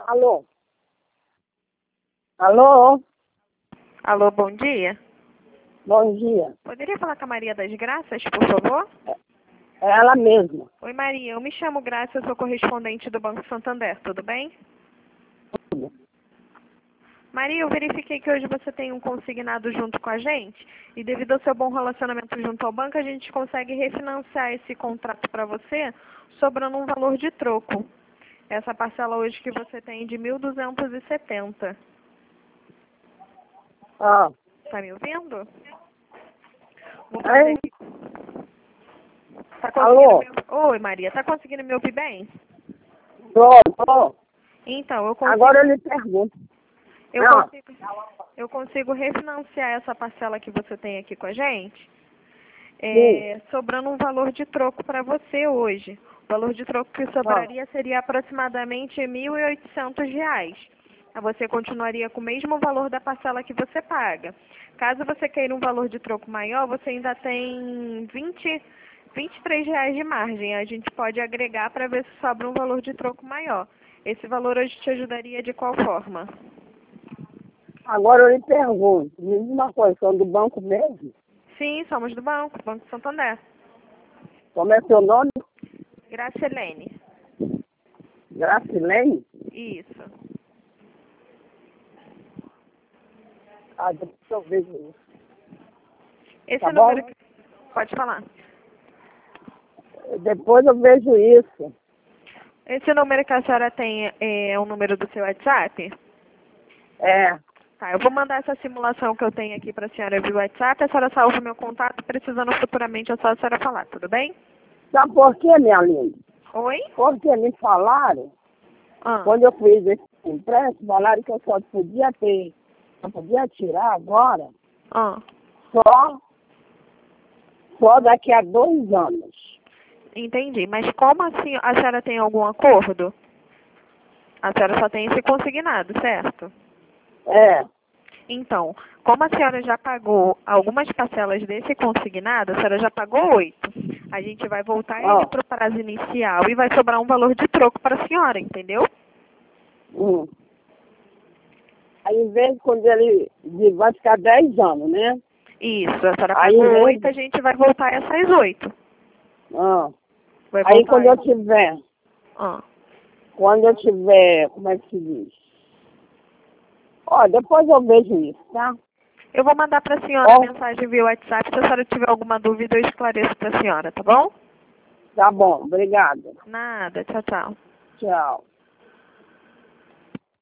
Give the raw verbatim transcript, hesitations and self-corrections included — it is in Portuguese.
Alô? Alô? Alô, bom dia. Bom dia. Poderia falar com a Maria das Graças, por favor? É ela mesma. Oi, Maria. Eu me chamo Graça, eu sou correspondente do Banco Santander, tudo bem? Maria, eu verifiquei que hoje você tem um consignado junto com a gente e devido ao seu bom relacionamento junto ao banco, a gente consegue refinanciar esse contrato para você, sobrando um valor de troco. Essa parcela hoje que você tem de mil duzentos e setenta. Ah, Tá me ouvindo? Vou hein? fazer... Tá conseguindo Alô? me... Oi, Maria. Tá conseguindo me ouvir bem? Tô, tô. Então, eu consigo... Agora eu lhe pergunto. Eu Ah, consigo, eu consigo refinanciar essa parcela que você tem aqui com a gente, sim. é, sobrando um valor de troco para você hoje. O valor de troco que Ah, sobraria seria aproximadamente mil e oitocentos reais. Aí você continuaria com o mesmo valor da parcela que você paga. Caso você queira um valor de troco maior, você ainda tem vinte, vinte e três reais de margem. A gente pode agregar para ver se sobra um valor de troco maior. Esse valor hoje te ajudaria de qual forma? agora eu lhe pergunto. Me diz uma coisa, são do banco mesmo? Sim, somos do banco, Banco Santander. Como é seu nome? Gracilene. Gracilene? Isso. Ah, depois eu vejo isso. Esse Tá bom? número... Pode falar. Depois eu vejo isso. Esse número que a senhora tem é o número do seu WhatsApp? É. Tá, eu vou mandar essa simulação que eu tenho aqui para a senhora via WhatsApp. A senhora salva o meu contato, precisando futuramente é só a senhora falar, tudo bem? Sabe por quê, minha linda? Oi? Porque me falaram, Ah, quando eu fiz esse empréstimo, falaram que eu só podia ter, só podia tirar agora, ah. só, só daqui a dois anos. Entendi. Mas como assim a senhora tem algum acordo? A senhora só tem esse consignado, certo? É. Então, como a senhora já pagou algumas parcelas desse consignado, a senhora já pagou oito. A gente vai voltar ele Ó. para o prazo inicial e vai sobrar um valor de troco para a senhora, entendeu? Hum. Aí, em vez de quando ele de- vai ficar dez anos, né? Isso, a senhora Aí, em pagou vez oito, a de, gente vai voltar essas oito. ah. Vai Aí, voltar. quando eu tiver, Ah. quando eu tiver, como é que se diz? Ó, depois eu vejo isso, tá? Eu vou mandar para a senhora a Ó, mensagem via WhatsApp. Se a senhora tiver alguma dúvida, eu esclareço para a senhora, tá bom? tá bom, obrigada. Nada, tchau, tchau. Tchau.